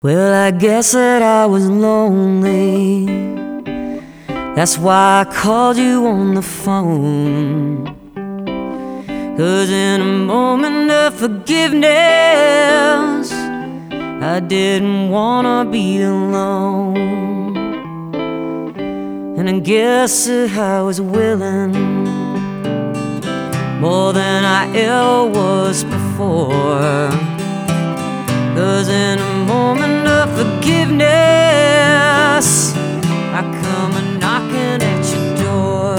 Well, I guess that I was lonely. That's why I called you on the phone. 'Cause in a moment of forgiveness, I didn't wanna be alone. And I guess that I was willing, more than I ever was before. 'Cause in a moment of forgiveness, I come a knocking at your door.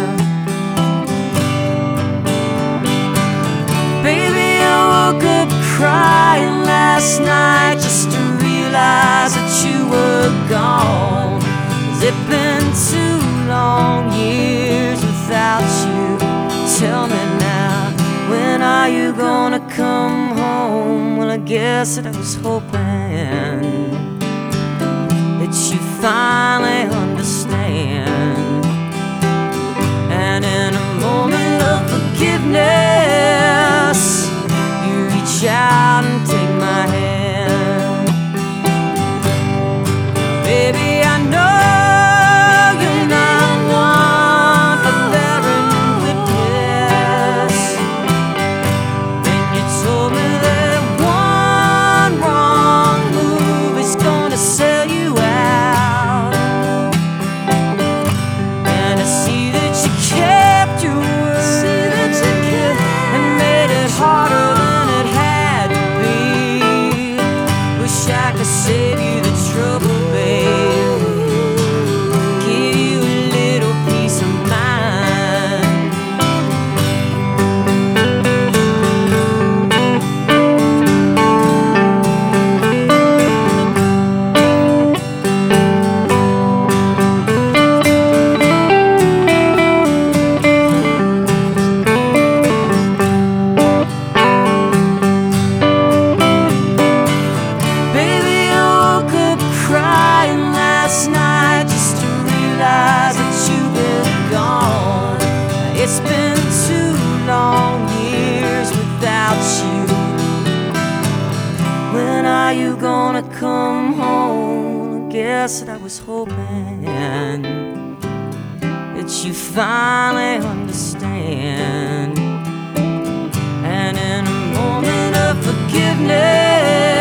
Baby, I woke up crying last night just to realize that you were gone. 'Cause it's been 2 long years without you. Tell me now, when are you gonna come home? Well, I guess that I was hoping that you finally understand. And in a moment of forgiveness, you reach out and take my hand. Baby, I know you're not one for bearing witness. And you told me that one wrong move is gonna sell you out. And I see that you kept your word and made it harder than it had to be. Wish I could save you the trouble, babe. Give you a little peace of mind. Baby, I woke up crying last night just to realize that you've been gone. It's been 2 long years without you. When are you gonna come home? I guess that I was hoping that you finally understand. And in a moment of forgiveness,